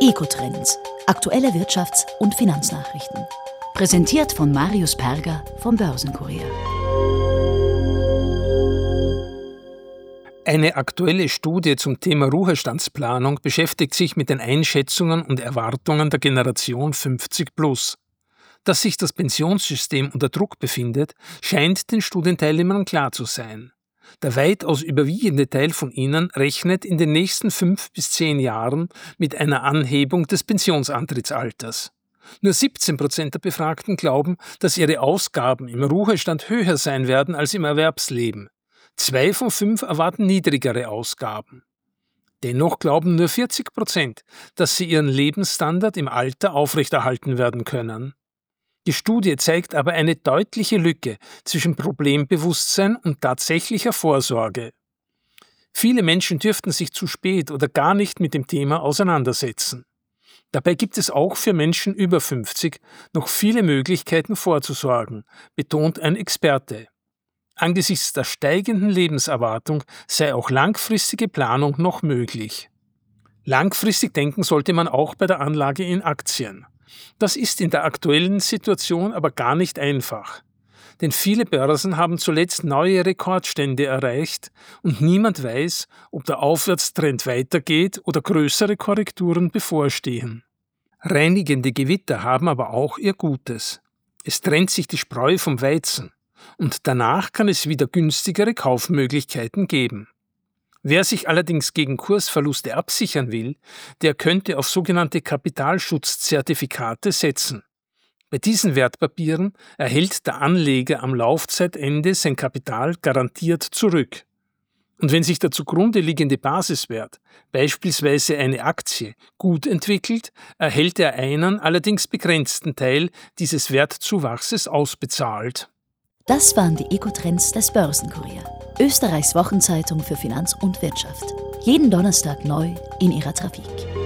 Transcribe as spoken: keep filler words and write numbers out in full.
Eco-Trends. Aktuelle Wirtschafts- und Finanznachrichten. Präsentiert von Marius Perger vom Börsenkurier. Eine aktuelle Studie zum Thema Ruhestandsplanung beschäftigt sich mit den Einschätzungen und Erwartungen der Generation fünfzig plus. Dass sich das Pensionssystem unter Druck befindet, scheint den Studienteilnehmern klar zu sein. Der weitaus überwiegende Teil von ihnen rechnet in den nächsten fünf bis zehn Jahren mit einer Anhebung des Pensionsantrittsalters. Nur siebzehn Prozent der Befragten glauben, dass ihre Ausgaben im Ruhestand höher sein werden als im Erwerbsleben. Zwei von fünf erwarten niedrigere Ausgaben. Dennoch glauben nur vierzig Prozent, dass sie ihren Lebensstandard im Alter aufrechterhalten werden können. Die Studie zeigt aber eine deutliche Lücke zwischen Problembewusstsein und tatsächlicher Vorsorge. Viele Menschen dürften sich zu spät oder gar nicht mit dem Thema auseinandersetzen. Dabei gibt es auch für Menschen über fünfzig noch viele Möglichkeiten vorzusorgen, betont ein Experte. Angesichts der steigenden Lebenserwartung sei auch langfristige Planung noch möglich. Langfristig denken sollte man auch bei der Anlage in Aktien. Das ist in der aktuellen Situation aber gar nicht einfach. Denn viele Börsen haben zuletzt neue Rekordstände erreicht und niemand weiß, ob der Aufwärtstrend weitergeht oder größere Korrekturen bevorstehen. Reinigende Gewitter haben aber auch ihr Gutes. Es trennt sich die Spreu vom Weizen und danach kann es wieder günstigere Kaufmöglichkeiten geben. Wer sich allerdings gegen Kursverluste absichern will, der könnte auf sogenannte Kapitalschutzzertifikate setzen. Bei diesen Wertpapieren erhält der Anleger am Laufzeitende sein Kapital garantiert zurück. Und wenn sich der zugrunde liegende Basiswert, beispielsweise eine Aktie, gut entwickelt, erhält er einen allerdings begrenzten Teil dieses Wertzuwachses ausbezahlt. Das waren die Eco-Trends des Börsenkurier, Österreichs Wochenzeitung für Finanz und Wirtschaft. Jeden Donnerstag neu in ihrer Trafik.